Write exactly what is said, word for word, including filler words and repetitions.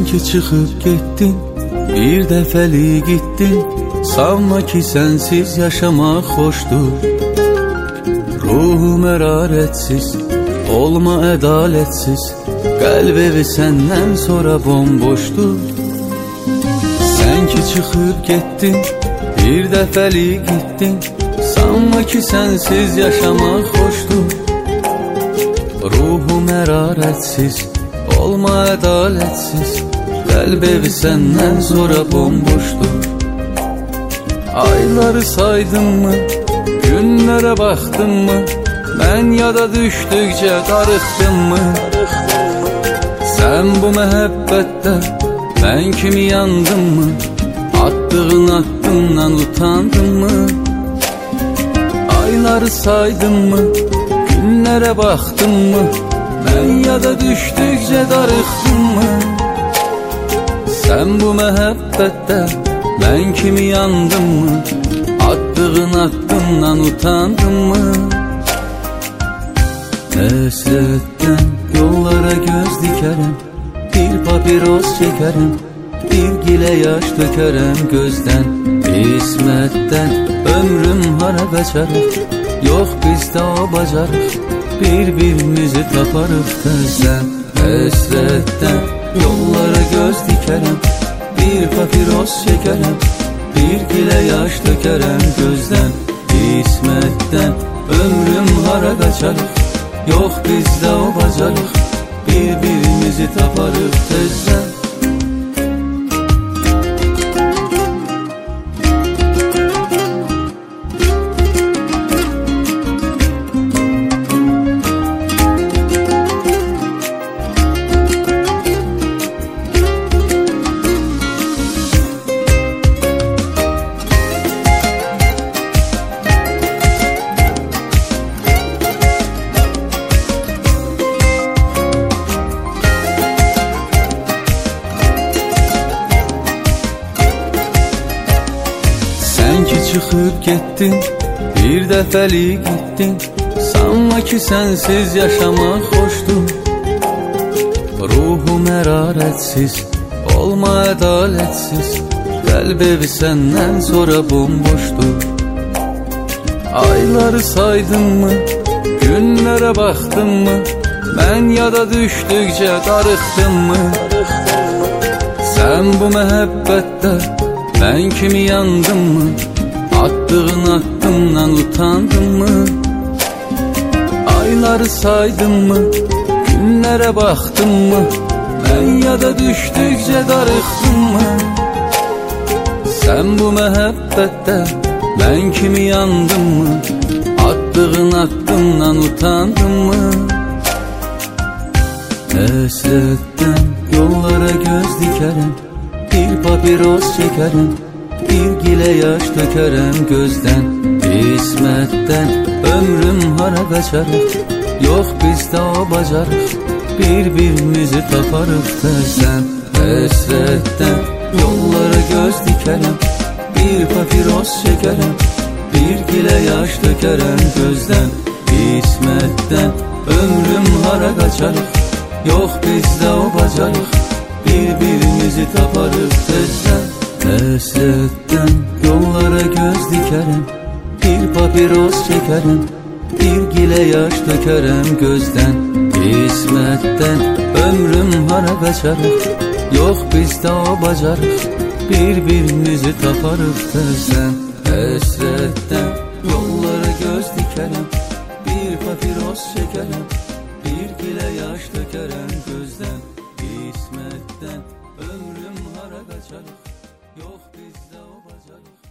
ki çıxıb getdin, bir dəfəlik gittin. Sanma ki sənsiz yaşamaq xoşdur. Ruhum hərarətsiz, olma ədalətsiz. Qəlb evi səndən sonra bomboşdur. Sən ki çıxıb getdin, bir dəfəlik gittin. Sanma ki sənsiz yaşamaq xoşdur. Ruhum hərarətsiz, olma ədalətsiz. Qəlb evi səndən sonra bomboşdur. Ayları saydın mı, günlərə baxdın mı? Mən yada düşdükcə darıxdın mı? Sən bu məhəbbətdə mən kimi yandın mı? Attığın addımdan utandın mı? Ayları saydın mı, günlərə baxdın mı? Mən yada düşdükcə darıxdın mı? Sən bu məhəbbətdə mən kimi yandın mı? Attığın addımdan utandın mı? Həsrətdən yollara göz dikərəm, bir papiros çəkərəm, bir gilə yaş dökərəm gözdən. İsmətdən ömrüm hara qaçarıq, yox bizdə o bacarıq, bir-birimizi taparıq tezdən. Həsrətdən yollara göz dikərəm, bir papiros çəkərəm, bir gilə yaş dökərəm gözdən. İsmətdən ömrüm hara qaçarıq, yox bizdə o bacarıq, bir-birimizi taparıq tezdən. Çıxıb getdin, bir dəfəlik gittin. Sanma ki sənsiz yaşamaq xoşdur. Ruhum hərarətsiz, olma ədalətsiz. Qəlb evi səndən sonra bomboşdur. Ayları saydın mı, günlərə baxdın mı? Mən yada düşdükcə darıxdın mı? Sən bu məhəbbətdə mən kimi yandın mı? Attığın addımdan utandın mı? Ayları saydın mı, günlərə baxdın mı? Mən yada düşdükcə darıxdın mı? Sən bu məhəbbətdə mən kimi yandın mı? Attığın addımdan utandın mı? Həsrətdən yollara göz dikərəm, bir papiros çəkərəm, bir gilə yaş dökərəm gözdən. İsmətdən ömrüm hara qaçarıq, yox bizdə o bacarıq, bir-birimizi taparıq tezdən. Həsrətdən yollara göz dikərəm, bir papiros çəkərəm, bir gilə yaş dökərəm gözdən. İsmətdən ömrüm hara qaçarıq, yox bizdə o bacarıq, bir-birimizi taparıq tezdən. Həsrətdən yollara göz dikərəm, bir papiros çəkərəm, bir gilə yaş dökərəm gözdən. İsmətdən ömrüm hara qaçarıq, yox bizdə o bacarıq, bir-birimizi taparıq tezdən. Həsrətdən yollara göz dikərəm, bir papiros çəkərəm, bir gilə yaş dökərəm gözdən. İsmətdən ömrüm hara qaçarıq, yox bizdə o bacarıq.